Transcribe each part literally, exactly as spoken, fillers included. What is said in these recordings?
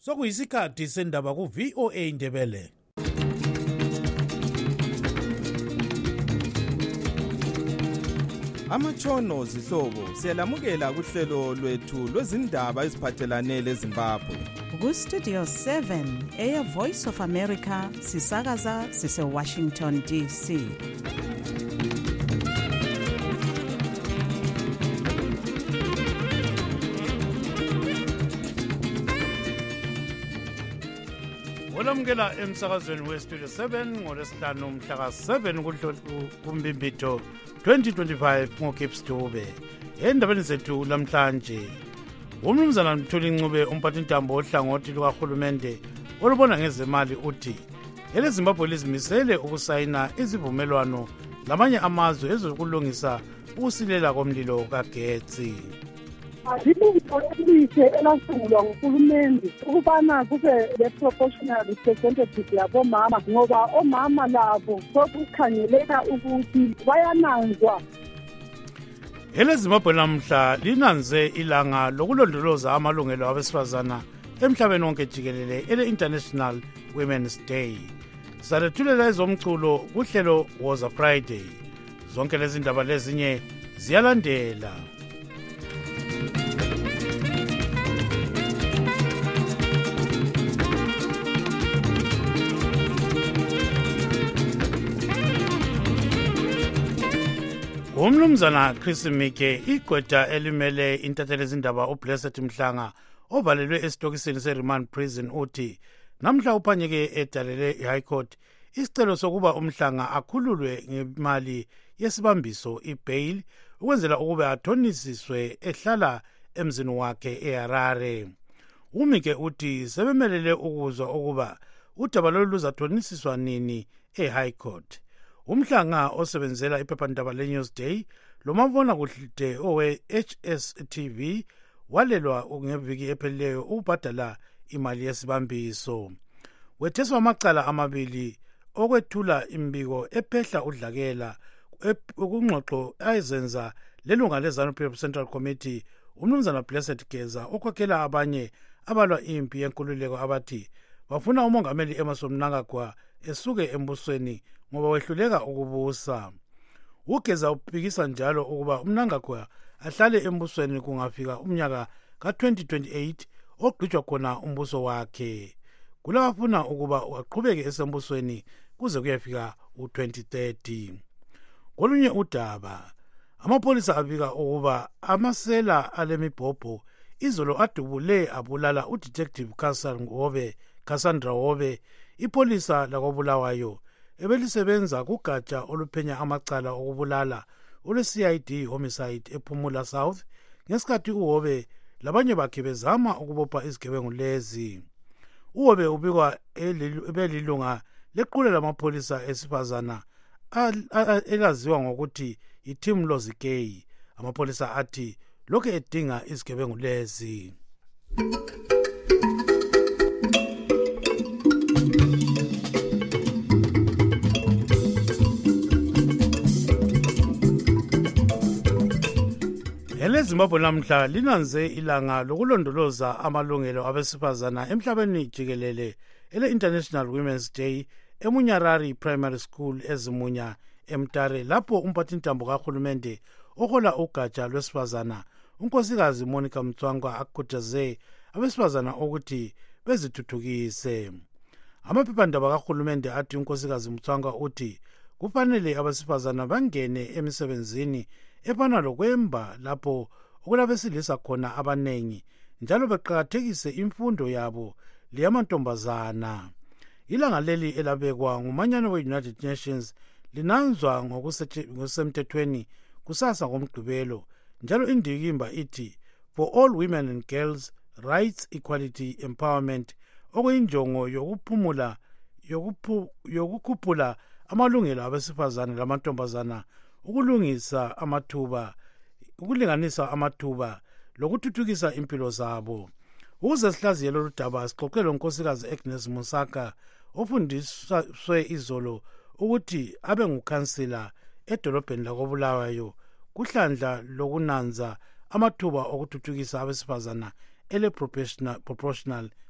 Sokuyisikhathi sendaba ku V O A Ndebele. Amatshono zihlobo siyalamukela kuhlelo lwethu lwezindaba eziphathelane leZimbabwe. Ku Studio seven eya Voice of America sisakaza sise Washington D C. Olamukela emsakazweni we Studio seven ngolesihlanu mhla ka seven kuMbimbitho twenty twenty-five ngoKips Dube. Endabeni zethu lamhlanje, umnumzana Mthuli Ncube umphathintambo ohlangothi lukahulumende olubona ngezemali uthi eleZimbabwe lizimisele ukusayina izivumelwano lamanye amazwe ezokulungisa ukusilela komlilo kagetsi. Azibunto elihle elasungulwa nguhulumende ukubana kube le-proportional representative yabomama, ngoba omama labo sokukhangeleka ukuthi bayananzwa. EleZimbabwe namhla linanze ilanga lokulondoloza amalungelo abesifazana emhlabeni wonke jikelele ele-International Women's Day. Salethulela ezomculo kuhlelo Woza Friday. Zonke lezi ndaba lezinye ziyalandela. Umnumzana Chris Mike igqwetha elimele intatheli ezindaba uBlessed Mhlanga ovalelwe esitokisini seRemand Prison uthi namhla uphanyeke edalele iHigh Court isicelo sokuba uMhlanga akhululwe ngemali yesibambiso ibail ukwenzela ukuba athonisiswe ehlala emzini wakhe eHarare. uMike uthi sebemelele ukuzwa ukuba udaba lolu luzathonisiswa nini eHigh Court. Umhlanga osebenzela iphephandaba leNewsday lomabona kude owe H S T V walelwa ngeviki ephelileyo ukubhadala imali yesibambiso. Wetheswa amacala amabili okwethula imbiko ephehla udlakela ukungxoxo ayizenza lelunga leZanu-P F Central Committee umnumzana Blessed Geza okwakhela abanye abalwa impi yenkululeko abathi bafuna umongameli Emmerson Mnangagwa esuke embusweni ngoba wehluleka ukubusa. Ugeza uphikisa njalo ukuba uMnangagwa ahlale embusweni kungafika umnyaka ka twenty twenty-eight ogqitshwa khona umbuso wakhe. Kulabafuna ukuba aqhubeke esembusweni kuze kuyefika u twenty thirty. Kolunye udaba, amapolisa abika ukuba amasela alemibhobho izolo adubule abulala uDetective Cassandra Hobe, ipolisa lakobulawayo ebelisebenza kugatsha oluphenya amacala okubulala ole-C I D homicide ePhumula South ngesikhathi uHobe labanye bakhe bezama ukubopha izigebengu lezi. uHobe ubikwa ebelilunga lequla lamapolisa esifazana elaziwa ngokuthi iTeam Lozikey. Amapolisa athi lokhu edinga izigebengu lezi. EleZimbabwe namhla linanze ilanga lokulondoloza amalungelo abesifazana emhlabeni jikelele ele-International Women's Day eMunyarari Primary School ezimunya eMtare, lapho umphathintambo kahulumende ohola ugatsha lwesifazana unkosikazi Monica Mtswangwa akhuthaze abesifazana ukuthi bezithuthukise. Amaphephandaba kahulumende athi unkosikazi Mtswangwa uthi kufanele abesifazana bangene emisebenzini efana lokwemba lapho okulabesilisa khona abanengi njalo beqakathekise imfundo yabo leyamantombazana. Ilanga leli elabekwa ngumanyano we-United Nations linanzwa ngokusemthethweni kusasa ngomgqibelo, njalo indikimba ithi for all women and girls rights, equality, empowerment, okuyinjongo yokuphumula yokuphu, yokukhuphula amalungelo abesifazane lamantombazana, ukulungisa amathuba, ukulinganisa amathuba lokuthuthukisa impilo zabo. Ukuze sihlaziye lolu daba sixoxele unkosikazi Agnes Musaka ofundiswe izolo ukuthi abe ngukhansila edolobheni lakobulawayo kuhlandla lokunanza amathuba okuthuthukisa abesifazana ele proportional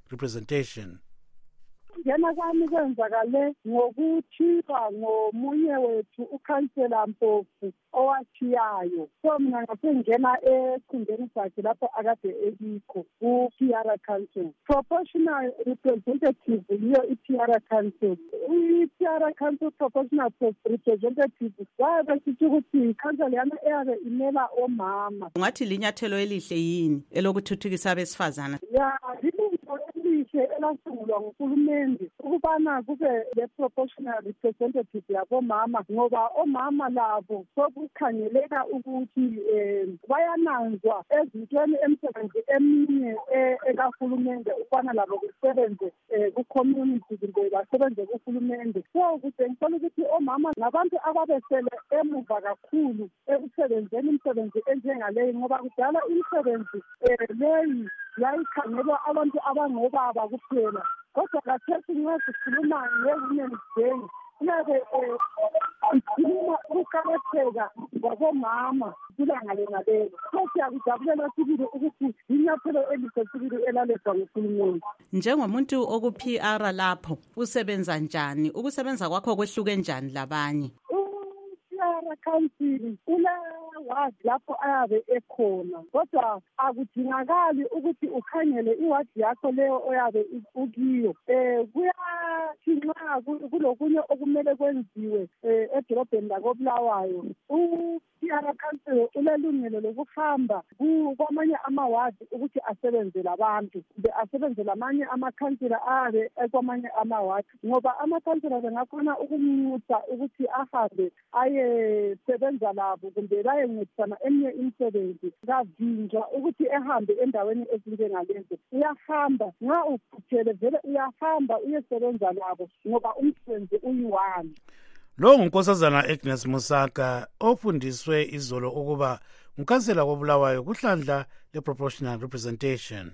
Representation. Ngena kwami kwenzakale ngokuthiwa ngomunye wethu ukhansela Mpofu owathiyayo. So mina ngasengena ekhundeni sakhe lapho akade ekikho ku-P R Council. Proportional representative yiyo i-P R Council. I-P R Council proportional representative wabe sithi ukuthi ikhansela yana eyabe imela omama. Ungathi linyathelo elihle yini elokuthuthukisa abesifazana? Ya, lilinto elihle elasungulwa nguhulumende ukubana kube le proportional representative yabomama ngoba omama labo sokukhangeleka ukuthi bayananzwa ezintweni emsebenzi eminye ekahulumende ukubana labo kusebenze ku-community kumbe basebenze kuhulumende. So kutshengisa ukuthi omama ngabantu ababesele emuva kakhulu ekusebenzeni imisebenzi enjengaleyi ngoba kudala imisebenzi leyi yayikhangelwa abantu abangobaba kuphela. Kodwa kathesi nxa sikhuluma nge-Women's Day kuyabe sikhuluma ukuqakatheka kwabomama kulanga lenalelo. So siyakujabulela sibili ukuthi inyathelo elihle sibili elalethwa nguhulumende. Njengomuntu oku-P R lapho usebenza njani? Ukusebenza kwakho kwehluke njani labanye? Council ula wadi lapho ayabe ekhona kodwa akudingakali ukuthi ukhangele iwadi yakho leyo oyabe ukiyo. Eh kuyathi nxa kulokunye okumele kwenziwe edolobheni lakoBulawayo u-P R Council ulelungelo lokuhamba kwamanye amawadi ukuthi asebenze labantu kumbe asebenze lamanye amakhansila ayabe ekwamanye amawadi ngoba amakhansila bengakhona ukumnxusa ukuthi ahambe aye sebenza labo kumbe bayencedisana eminye imisebenzi kavinjwa ukuthi ehambe endaweni ezinjengalezo. Uyahamba nxa uphuthele vele uyahamba uyesebenza labo ngoba umsebenzi uyi-one. Lo ngunkosazana Agnes Musaka ofundiswe izolo ukuba ngukhansela koBulawayo kuhlandla le-proportional representation.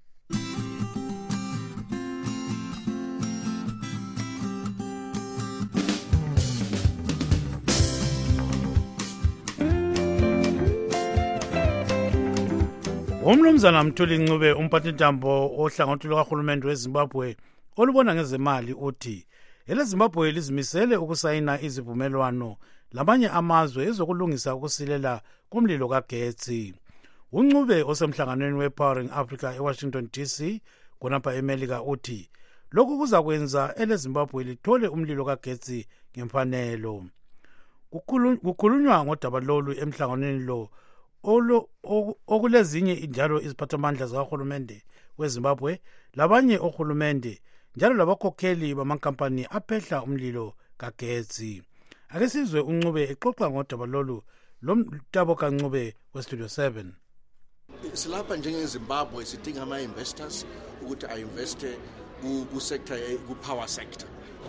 Umnumzana Mthuli Ncube umphathintambo ohlangothi lukahulumende weZimbabwe olubona ngezemali uthi eleZimbabwe lizimisele ukusayina izivumelwano lamanye amazwe ezokulungisa ukusilela kumlilo kagetsi. uNcube osemhlanganweni wePowering Africa eWashington D C khonapha eMelika uthi lokhu kuzakwenza eleZimbabwe lithole umlilo kagetsi ngemfanelo. Kukhulunywa ngodaba lolu emhlanganweni lo Olo okulezinye njalo iziphathamandla zikahulumende weZimbabwe labanye ohulumende njalo labakhokheli bamankampani aphehla umlilo kagetsi. Ake sizwe uNcube exoxa ngodaba lolu lomtabo kaNcube weStudio seven. Silapha njengeZimbabwe sidinga ama-investors ukuthi a-investe ku-sector ku-power sector.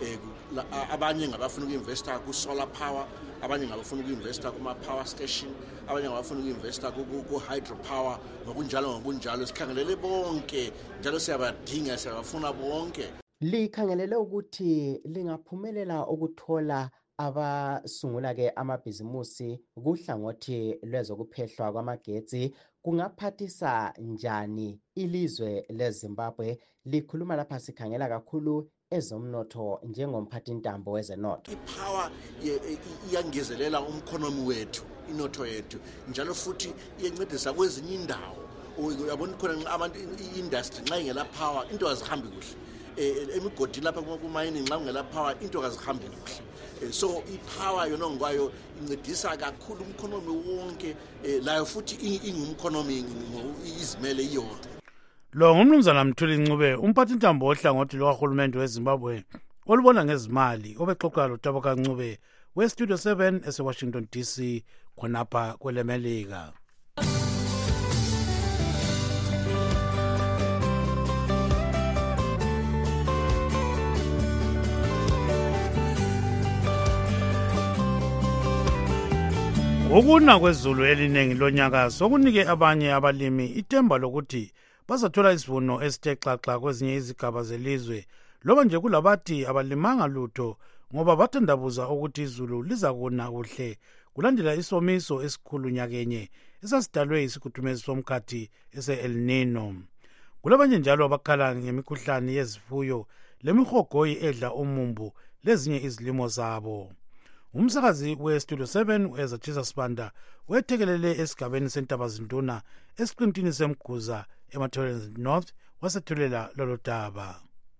Abanye ngabafuna uku-investa ku-solar power, abanye ngabafuna uku-investa kuma-power station, abanye ngabafuna uku-investa ku-hydropower, ngokunjalo ngokunjalo sikhangelele bonke njalo siyabadinga siyabafuna bonke. Likhangelele ukuthi lingaphumelela ukuthola abasungula ke amabhizimusi kuhlangothi lwezokuphehlwa kwamagetsi kungaphathisa njani ilizwe leZimbabwe. Likhuluma lapha sikhangela kakhulu ezomnotho njengomphathintambo wezenotho. Ipower iyangezelela umkhonomi wethu, inotho yethu, njalo futhi iyancedisa kwezinye indawo. Uyabona khona abantu i-industry nxa ingela power into azihambi kuhle. Emigodi lapha kuma-mining nxa ungela power into azihambi kuhle. So ipower yona ngokwayo incedisa kakhulu umkhonomi wonke, layo futhi ingumkhonomi izimele iyodwa. Lo ngumnumzana Mthuli Ncube umphathintambo ohlangothi lukahulumende weZimbabwe olubona ngezimali obexoxa loTabo kaNcube weStudio seven eseWashington D C khonapha kweleMelika. Ukuna kwezulu elinengi lonyaka sokunike abanye abalimi ithemba lokuthi bazathola isivuno esithe xaxa kwezinye izigaba zelizwe loba nje kulabathi abalimanga lutho ngoba bathandabuza ukuthi izulu lizakuna kuhle kulandela isomiso esikhulu nyakenye esasidalwe isikhuthumezi somkhathi ese-El Nino. Kulabanye njalo abakhala ngemikhuhlane yezifuyo lemihogoyi edla umumbu lezinye izilimo zabo. Umsakazi we-Studio seven uEzachisa Sibanda wethekelele esigabeni seNtabazinduna esiqintini semguza eMathebeleni North wasethulela lolo daba.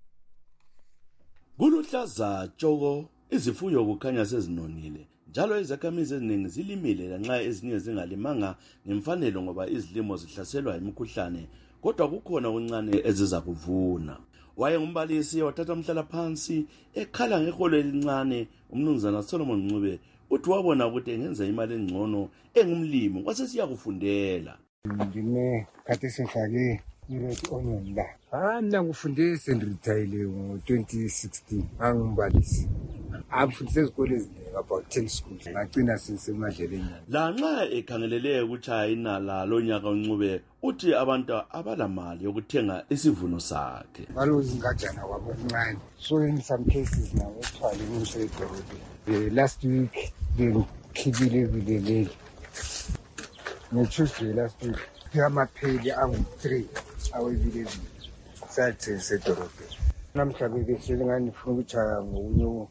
Kuluhlaza tshoko, izifuyo kukhanya sezinonile njalo izakhamizi eziningi zilimile lanxa ezinye zingalimanga ngemfanelo ngoba izilimo zihlaselwa imikhuhlane, kodwa kukhona okuncane eziza kuvuna. Waye ngumbalisi wathatha umhlala phansi ekhala ngeholo elincane umnumzana Solomon Ncube uthi wabona ukuthi engenza imali engcono engumlimi wasesiya kufundela. Ngime khathi sifake ired onion la. Ah mina ngifunde sendiretire ngo twenty sixteen angumbalisi. Angifundise ezikole ezinengi about ten schools. Ngagcina sisemadleleni. Lanxa ekhangelele ukuchaya inala lonyaka uNcube uthi abantu abalamali yokuthenga isivuno sakhe. Balozi ngajana kwabo okuncane. So in some cases now ethwala imse edolobheni. The last week bengikhibile vileleli. NgeTuesday last week amapheli angu three awevileleli. Sathi sedolobheni. Namhlanje behleli ngani ufuna ukuchaya ngokunye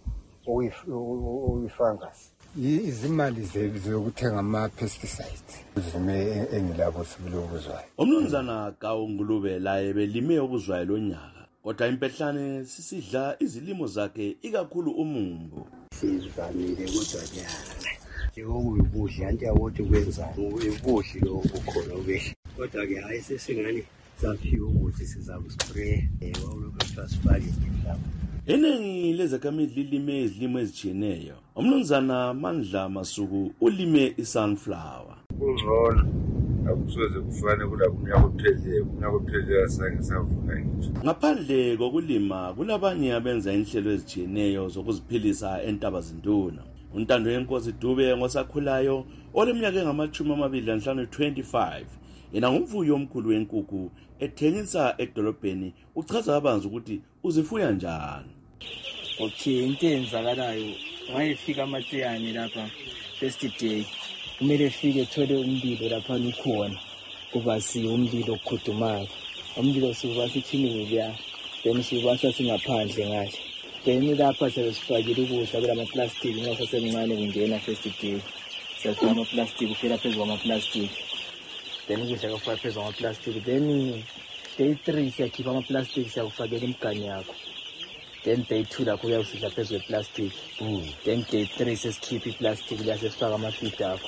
oyifungus. Izimali zokuthenga ama pesticides zime engilabo sibilo okuzwayo. Umnumzana kaNgulube laye belime okuzwayo lonyaka, kodwa impehlane sisidla izilimo zakhe ikakhulu umumbu. Sizamile kodwa nyana njengokudla anti yawothi kwenza ukudla lokukhona obehle, kodwa ke hayi sesingani saphiwa ukuthi sizakuspray wawulokho sifake ngemhlaba. Eningi lezakhamizi lilime izilimo ezitshiyeneyo. Umnumzana Mandla Masuku ulime isunflower. Kungcono akusoze kufane kula kunyaka ophezulu kunyaka ophezulu asange savuna nje. Ngaphandle kokulima kulabanye abenza inhlelo ezitshiyeneyo zokuziphilisa eNtabazinduna. uNtando yenkosi Dube ngosakhulayo oleminyaka engamachumi amabili lanhlanu twenty-five yena ngumfuyi omkhulu wenkukhu ethengisa edolobheni uchaza abanzi ukuthi uzifuya njani. Okay, into enzakalayo wayefika amatsiyane lapha first day kumele fike ethole umlilo lapha ukhona kuba si umlilo okhudumayo. Umlilo siba sithini kuya then sibasa singaphandle ngathi then lapha sesifakile ukudla bela ama plastic ngase semncane kungena first day sesifaka ama plastic ufika phezulu kwama plastic then ukudla kufaka phezulu kwama plastic then day three siyakhipha ama plastic siyakufakela imigani yakho. Then day two la kuya usidla phezulu plastic. Mm. Then day three sesikhipha iplastic la sesifaka ama feed akho.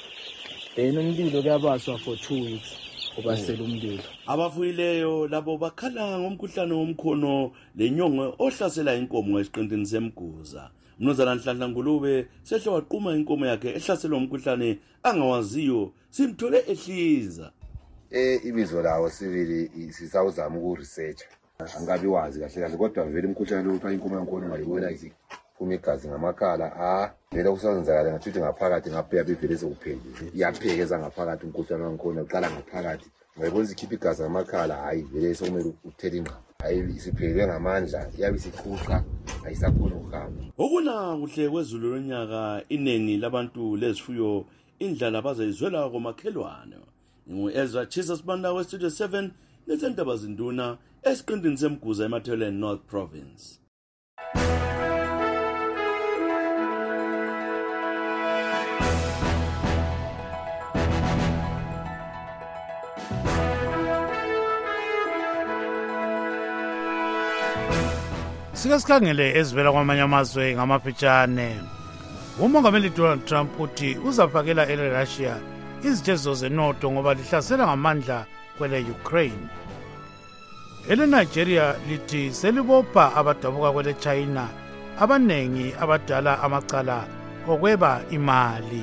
Then umlilo kuyabaswa for two weeks ubasela umlilo. Abafuyileyo labo bakhala ngomkhuhlane womkhono lenyongo ohlasela inkomo esiqintini semguza. Mnumzana Nhlanhla Ngulube sehle waquma inkomo yakhe ehlaselwa umkhuhlane angawaziyo simthole ehliza. Eh ibizo lawo sibili sisawuzama uku research. Angabi wazi kahle kahle kodwa vele umkhuhlane lo uthi inkomo yankhono ngayibona isiphuma igazi ngamakhala ah vele kusenzakala ngathi ngaphakathi ngapheya bevele sokuphendile iyaphekeza ngaphakathi umkhuhlane wankhono uqala ngaphakathi ngayibona isikhipha igazi ngamakhala hayi vele sokumele uthele ingqa hayi isiphele ngamandla yabe isiqhuqa ayisakhona ukuhamba. Okuna kuhle kwezulu lonyaka inengi labantu lezifuyo indlala bazayizwela komakhelwane. Ngu-Ezachisa Sibanda we-Studio seven nesentabazinduna esiqintini semguza eMathebeleni North Province. Sike sikhangele ezivela kwamanye amazwe ngamafitshane. Umongameli Donald Trump uthi uzafakela ele-Russia izitezo zenotho ngoba lihlasela ngamandla kwele Ukraine. Ele Nigeria lithi selibopha abadabuka kwele China abanengi abadala amacala okweba imali.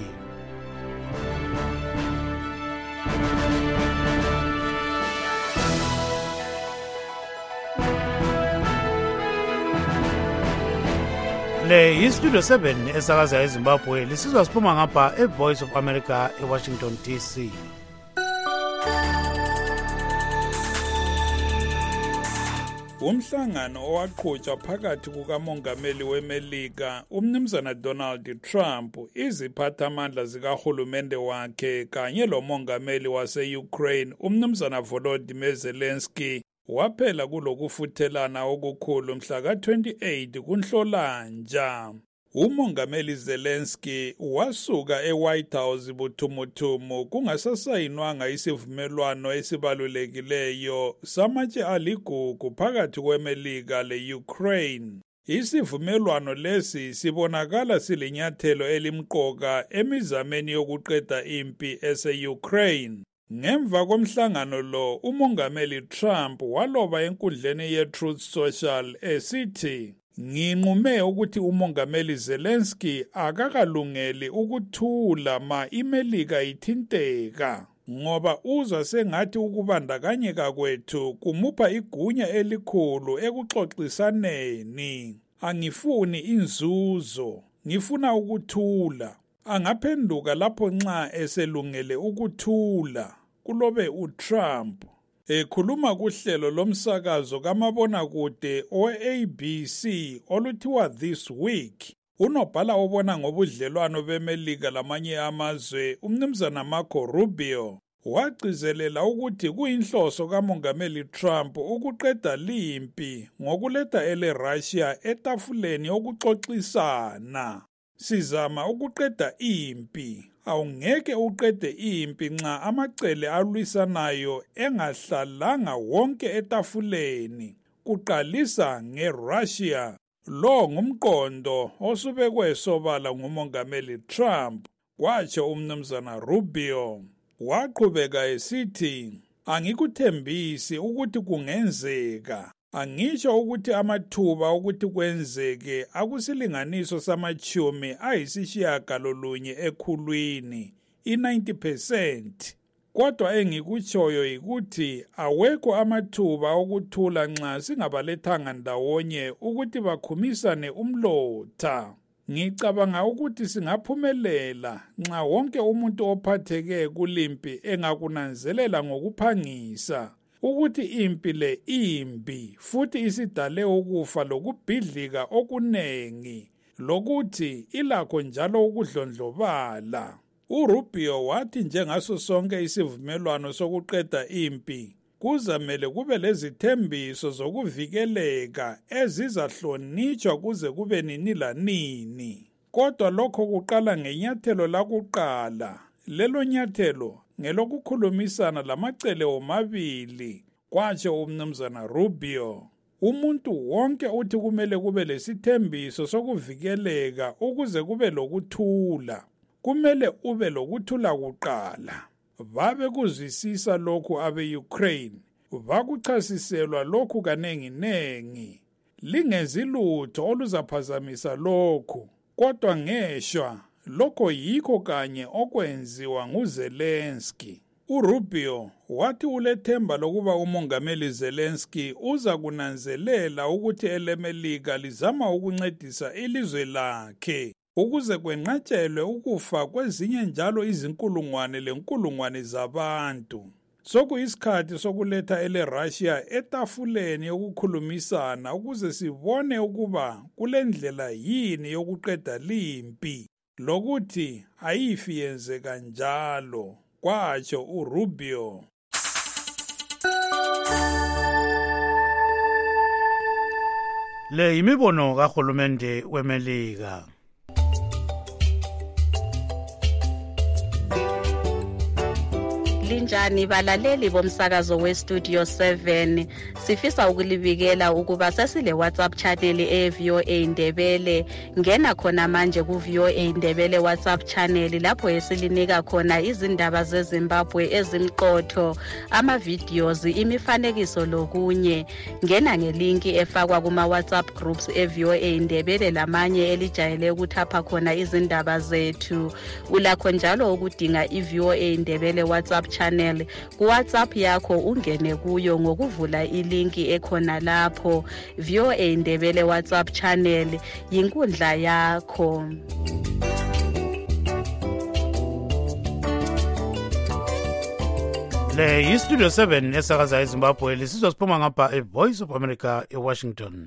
Le yiStudio seven esakaza eZimbabwe lisizwa siphuma ngapha eVoice of America eWashington D C. Umhlangano owaqhutshwa phakathi kukamongameli weMelika umnumzana Donald Trump, iziphathamandla zikahulumende wakhe kanye lomongameli wase-Ukraine umnumzana Volodymyr Zelensky waphela kulokufuthelana okukhulu mhla ka twenty-eight kuNhlolanja. Umongameli Zelensky wasuka eWhite House buthumuthumu kungasasayinwanga isivumelwano esibalulekileyo samatshe aligugu phakathi kweMelika le-Ukraine. Isivumelwano lesi sibonakala silinyathelo elimqoka emizameni yokuqeda impi ese-Ukraine. Ngemva komhlangano lo, umongameli Trump waloba enkundleni ye-Truth Social esithi, "Nginqume ukuthi umongameli Zelensky akakalungeli ukuthula ma iMelika ithinteka, ngoba uzwa sengathi ukubandakanyeka kwethu kumupha igunya elikhulu ekuxoxisaneni. Angifuni inzuzo, ngifuna ukuthula. Angaphenduka lapho nxa eselungele ukuthula," kulobe uTrump. Ekhuluma kuhlelo lomsakazo kamabonakude owe-A B C oluthiwa This Week, unobhala obona ngobudlelwano beMelika lamanye amazwe, umnumzana Marco Rubio, wagcizelela ukuthi kuyinhloso kamongameli Trump ukuqeda limpi ngokuletha ele-Russia etafuleni yokuxoxisana. "Sizama ukuqeda impi. Awungeke uqede impi nxa amacele alwisanayo engahlalanga wonke etafuleni, kuqalisa ngeRussia." Lo ngumqondo osubekwe sobala ngumongameli Trump, kwatsho umnumzana Rubio. Waqhubeka esithi, "Angikuthembisi ukuthi kungenzeka. Angisho ukuthi amathuba ukuthi kwenzeke akusilinganiso samachumi ayisishiyagalolunye ekhulwini, i-ninety percent. Kodwa engikutshoyo yikuthi awekho amathuba okuthula nxa singabalethanga ndawonye ukuthi bakhumisane umlotha. Ngicabanga ukuthi singaphumelela nxa wonke umuntu ophatheke kulimpi engakunanzelela ngokuphangisa ukuthi impi le imbi futhi isidale ukufa lokubhidlika okunengi, lokuthi ilakho njalo ukudlondlobala." uRubio wathi njengaso sonke isivumelwano sokuqeda impi, kuzamele kube lezithembiso zokuvikeleka ezizahlonitshwa kuze kube nini lanini. Kodwa lokho kuqala ngenyathelo lakuqala. Lelo nyathelo ngelokukhulumisana lamacele omabili, kwatsho umnumzana Rubio. Umuntu wonke uthi kumele kube lesithembiso sokuvikeleka ukuze kube lokuthula. Kumele ube lokuthula kuqala. Babe kuzwisisa lokhu abe-Ukraine, bakuchasiselwa lokhu kanenginengi. Lingenzi lutho oluzaphazamisa lokhu, kodwa ngeshwa lokho yikho kanye okwenziwa nguZelensky. uRubio wathi ulethemba lokuba umongameli Zelensky uza kunanzelela ukuthi eleMelika lizama ukuncedisa ilizwe lakhe ukuze kwenqatshelwe ukufa kwezinye njalo izinkulungwane lenkulungwane zabantu. Sokuyisikhathi sokuletha ele-Russia etafuleni yokukhulumisana ukuze sibone ukuba kulendlela yini yokuqeda limpi, lokuthi ayifi yenze kanjalo, kwatsho uRubio. Le yimibono kahulumende weMelika. Linjani balaleli bomsakazo we-Studio seven, sifisa ukulibikela ukuba sesile WhatsApp channel e-V O A Ndebele. Ngena khona manje ku-V O A Ndebele WhatsApp channel lapho esilinika khona izindaba zeZimbabwe ezimqotho, ama-videos, imifanekiso lokunye. Ngena ngelinki efakwa kuma-WhatsApp groups e-V O A Ndebele lamanye elijayele ukuthapha khona izindaba zethu. Ulakho njalo ukudinga i-V O A Ndebele WhatsApp channel ku WhatsApp yakho, ungene kuyo ngokuvula ilinki ekhona lapho. V O A Ndebele WhatsApp channel yinkundla yakho. Le yi-Studio seven esakaza eZimbabwe, lisizwa siphuma ngapha e-Voice of America eWashington.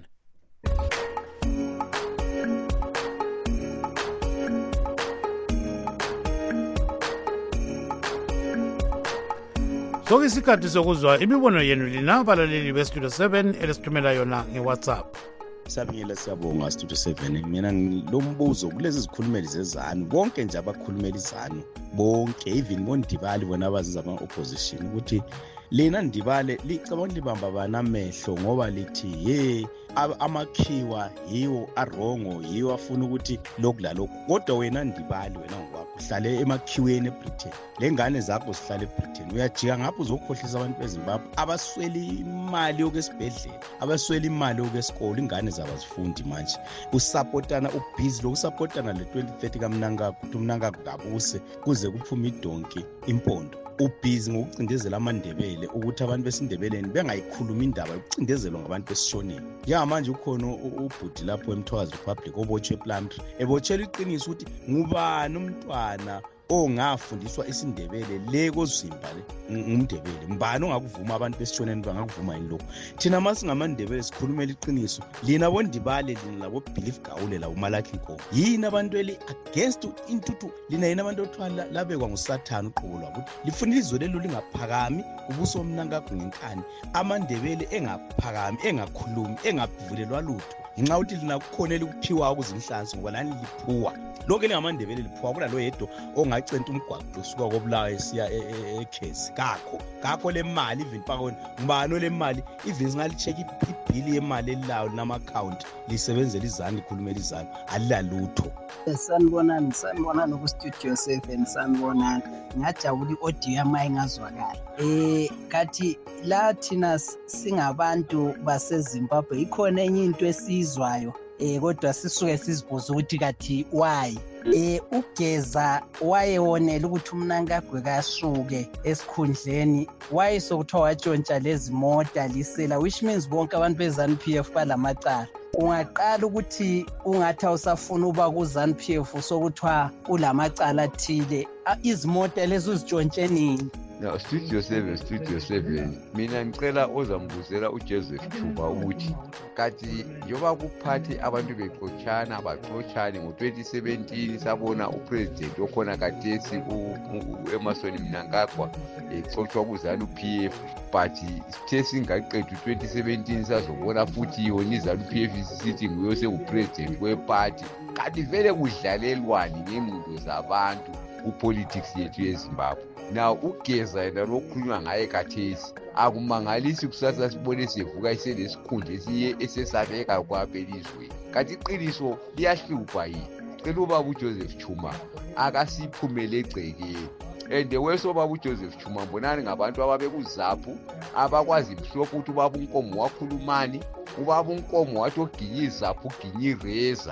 sokuyisikhathi sokuzwa imibono yenu lina balaleli bestudio seven elisithumela yona nge-WhatsApp. Sabingela siyabonga Studio seven. Mina ngilombuzo kulezi zikhulumeli zezanu bonke nje abakhulumeli izanu bonke even bondibali bona abaziza ama opposition ukuthi lena ndibale licabanga libamba bana amehlo ngoba lithi ye amakhiwa yiwo arongo yiwo afuna ukuthi lokula lokho kodwa wena ndibali wena ngokwakho uhlale emakhiweni eBritain lengane zakho zihlale eBritain uyajika ngapho uzokhohlisa abantu beZimbabwe abasweli imali yokwesibhedlela abasweli imali yokwesikole ingane zabazifundi manje usupportana ubhizi lokusupportana le twenty thirty kaMnangagwa ukuthi uMnangagwa kabuse kuze kuphume idonki impondo ubhizi ngokucindezela amandebele ukuthi abantu besindebeleni bengayikhuluma indaba yokucindezelwa ngabantu besishoneni ya manje ukhona ubhudi lapho eMthwazi Republic obotshwe Plumtree ebotshela iqiniso ukuthi ngubani umntwana ongafundiswa isindebele le kozimba le ngumndebele mbani ongakuvuma abantu besishoneni bangakuvuma yini lokho thina masingamandebele sikhulumela iqiniso lina bondibale lina labo belief gawule la uMalaki Nkomo yini abantu eli against intuthu lina yini abantu othwala labekwa nguSathane uqobo lwabo lifuna izwe lelo lingaphakami ubuso Mnangagwa ngenkani amandebele engaphakami engakhulumi engavulelwa lutho nginxa uthi lina kukhonela ukuphiwa ukuzinhlansi ngoba lani liphuwa lokho elingamandebele liphuwa kula lo yedwa ongacenta umgwaqo usuka kobulawa esiya ekhesi kakho kakho le mali even pakona ngibani le mali even singalicheck ibhili yemali elawo nama account lisebenzela izani ikhulumela izani alilalutho. Sanibonani sanibonani ku Studio seven sanibonani ngajabula iaudio yami ingazwakala eh kathi la thina singabantu baseZimbabwe ikhona enye into esizwayo eh kodwa sisuke sizibuza ukuthi kathi why eh ugeza wayewonela ukuthi uMnangagwa kasuke esikhundleni why sokuthiwa watshontsha lezi mota lisela which means bonke abantu beZanu P F balamacala ungaqala ukuthi ungathi awusafuna uba kuZanu P F sokuthiwa ulamacala athile izimota lezo uzitshontshe nini. Na Studio seven Studio seven mina ngicela ozambuzela uJoseph Chuba ukuthi kathi njoba kuphathi abantu bexochana baxochane ngo twenty seventeen sabona upresident okhona kathesi uEmmerson Mnangagwa exochwa kuZanu P F but sithe singaqedwe twenty seventeen sazobona futhi yona iZanu P F sithi nguye sekupresident weparty kanti vele kudlalelwani ngemuntu zabantu kupolitics yethu yeZimbabwe. Now ugeza yena lokhulunywa ngaye kathesi akumangalisi kusasa sibone sivuka iselesikhundla esiye esesabeka kwabelizwe kanti iqiniso liyahlupha yini cela ubaba uJoseph Chuma akasiphumele egcekeni and weso baba uJoseph Chuma mbonani ngabantu ababekuzaphu abakwazi mhlophe ukuthi ubaba uNkomo wakhulumani ubaba uNkomo wathi oginyiza zaphu ginyireza.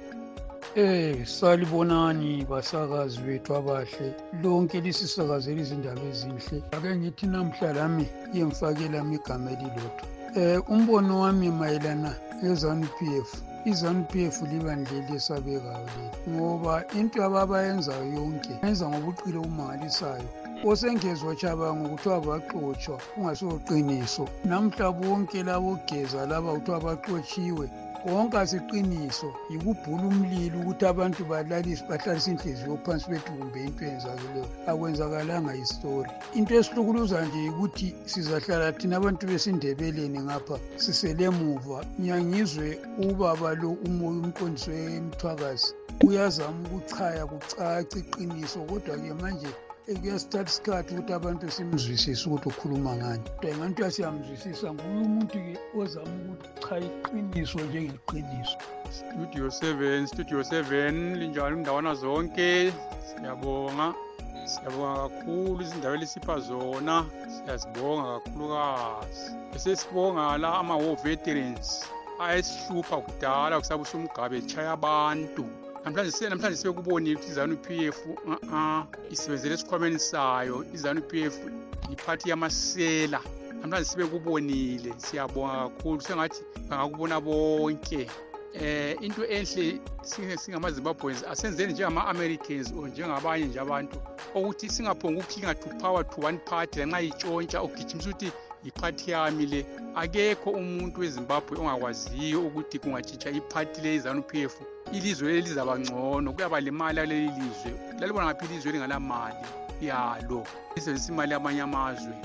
Eh salibonani basakazi bethu abahle lonke lisisakazela izindaba ezinhle ake ngithi namhla lami yemfakela igama elilodwa eh umbono wami mayelana neZanu P F iZanu P F libandleli esabekayo leli ngoba into ababayenzayo yonke yenza ngobuqilo umangalisayo osengezwe chabanga ukuthi abaxotsha ungasoqiniso namhla bonke labo geza laba ukuthi abaxotshiwe wonke asiqiniso ikubhula umlilo ukuthi abantu balalise bahlalisa inhliziyo phansi bethu kumbe into eyenzakeleyo akwenzakalanga istory into esihlukuluza nje ukuthi sizahlala thina abantu besindebeleni ngapha siselemuva nyangizwe ubaba lo umoya umqondisi weMthwakazi uyazama ukuchaya kucaca iqiniso kodwa ke manje ekuyasithatha isikhathi ukuthi abantu simzwisise ukuthi ukhuluma ngani kodwa ngathi uyasiyamzwisisa nguye umuntu-ke ozama ukuthi cha iqiniso njengeqiniso. Studio seven Studio seven linjani indawana zonke siyabonga siyabonga kakhulu izindaba elisipha zona siyazibonga kakhulukazi esesibonga la ama-war veterans ayesihlupha kudala kusabusa umgabe echaya abantu namhlanje namhlanje sebekubonile ukuthi iZanu P F uh isebenzele esikhwameni sayo iZanu P F iphathi yamasela namhlanje sebekubonile siyabonga kakhulu sengathi bangakubona bonke eh into enhle singamaZimbabweans asenzeni njengama-Americans or njengabanye nje abantu ukuthi singaphonga ukukhinga to power to one party lanxa itshontsha ugijimisa ukuthi iphathi yami le akekho umuntu weZimbabwe ongakwaziyo ukuthi kungatshintsha iphathi le iZanu P F ilizwe leli lizaba ngcono kuyaba le mali yaleli lizwe lalibona ngaphi ilizwe lingalamali yalo lisebenzisa imali yamanye amazwe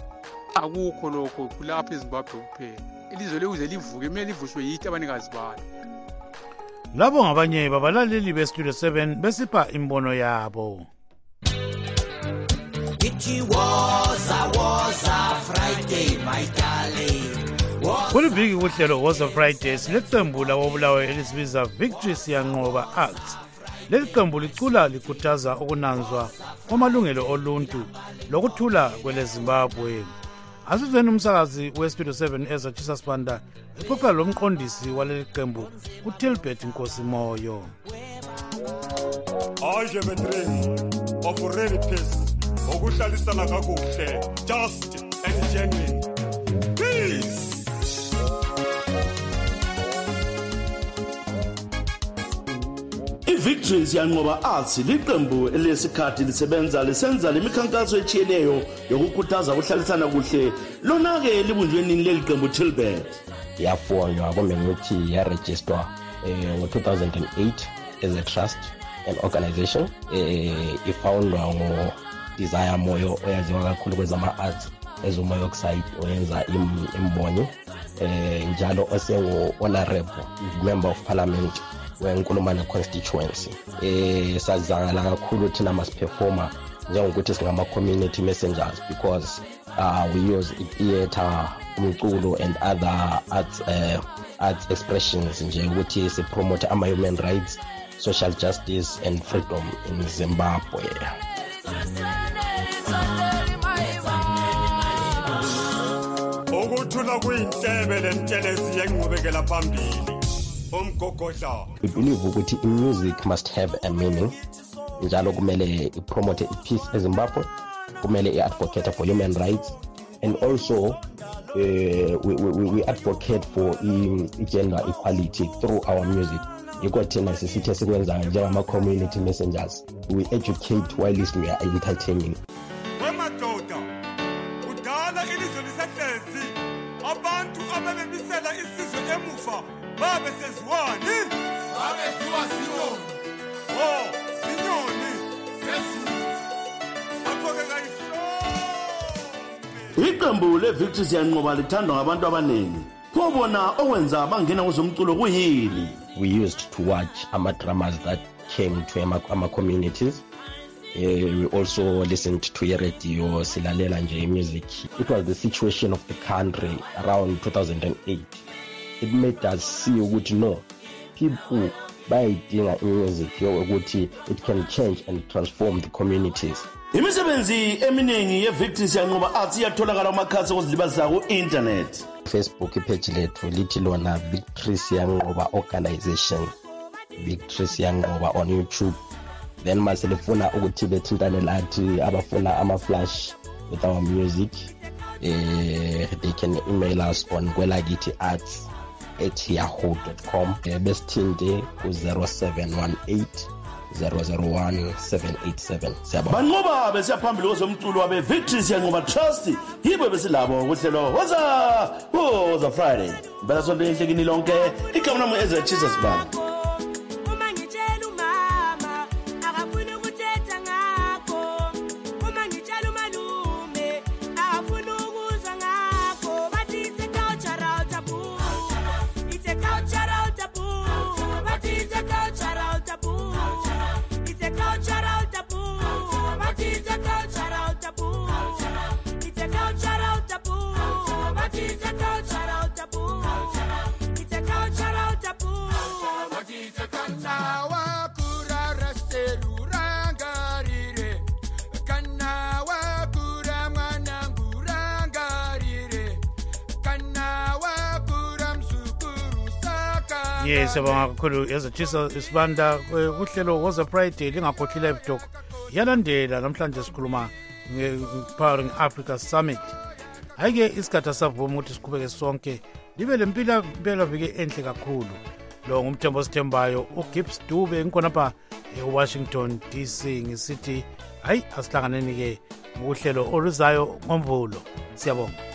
akukho lokho kulapha eZimbabwe kuphela. Ilizwe lekuze livuke kumele livushwe yithi abanikazi balo. Labo ngabanye babalaleli beStudio seven besipha imbono yabo. It was a was a Friday, my darling. Kulibiki kuhlelo was a Friday sileqembu lawobulawe elisibiza Victory Siyanqoba Arts. Leli qembu licula likhuthaza ukunanzwa kwamalungelo oluntu lokuthula kwele Zimbabwe. Asizweni umsakazi weStudio seven ezaThisa Sibanda eqoqa lomqondisi waleli qembu uTilbert Nkosimoyo. Aje betreni of ready peace okuhlalisana kakuhle just and genuine peace. iVictory Siyanqoba Arts liqembu elesikhathi lisebenza lisenza lemikhankaso etshiyeneyo yokukhuthaza ukuhlalisana kuhle lona ke libunjweni leli qembu Tilbert. Yafonywa komenuthi ya register ngo two thousand eight as a trust and organization eh ifoundwa ngo Desire Moyo oyaziwa kakhulu kwezama arts ezumoyo oxide oyenza imbonyo eh njalo osengo honorable member of parliament weNkulumane constituency. Eh sazala kakhulu thina mas performer njengokuthi singama community messengers because uh, we use theater, umculo and other arts uh, arts expressions nje ukuthi si promote ama human rights, social justice and freedom in Zimbabwe. Okuthula kuyintebe lentelezi yenqubekela phambili. We believe ukuthi music must have a meaning. Njalo kumele ipromote peace in Zimbabwe, kumele iadvocate for human rights, and also uh, we, we, we advocate for um, gender equality through our music. Yikothina sisithe sikwenza njengama community messengers. We educate while we are entertaining. Wemadoda udala ilizwe lisehlezi abantu abebebisela isizwe emuva babe seziwani babe ziwa sinyoni oh sinyoni sesi akhoke kayisho. Iqembu leVictory Siyanqoba lithandwa ngabantu abaningi. Phobona okwenza bangena kuzomculo kuyini? We used to watch ama dramas that came to ama, ama communities. Uh, we also listened to a radio silalela nje music. It was the situation of the country around two thousand eight. It made us see ukuthi no, people bayidinga music yokuthi it can change and transform the communities. Imisebenzi eminingi yeVictory Siyanqoba Arts iyatholakala kumakhasi okuzilibazisa ku-internet. Facebook page lethu lithi lona Victory Siyanqoba Organization, Victory Siyanqoba on YouTube. Then maselefuna ukuthi bethintane lathi abafuna ama-flash with our music, uh, they can email us on kwelakithi arts at yahoo dot com. Uh, besithinte ku zero seven one eight zero zero one seven eight seven. Banqoba besiyaphambili kwezomculo wabe Victory Siyanqoba Trust yibo besilabo kuhlelo woza woza Friday. Mbela sonto enhlekini lonke igama nami ezaThisa Sibanda. Yes, abangakakhulu ezaThisa Sibanda uhlelo woza Friday lingakhohlile ebuthoko. Yalandela namhlanje sikhuluma nge-Empowering Africa Summit. Ayike isikhathi savuma ukuthi siqhubeke sonke libe lempila impela vike enhle kakhulu. Lo ngumthembo sithembayo uGibbs Dube ngikona pha eWashington D C ngisithi hayi asihlanganeni ke ngohlelo oluzayo ngomvulo. Siyabonga.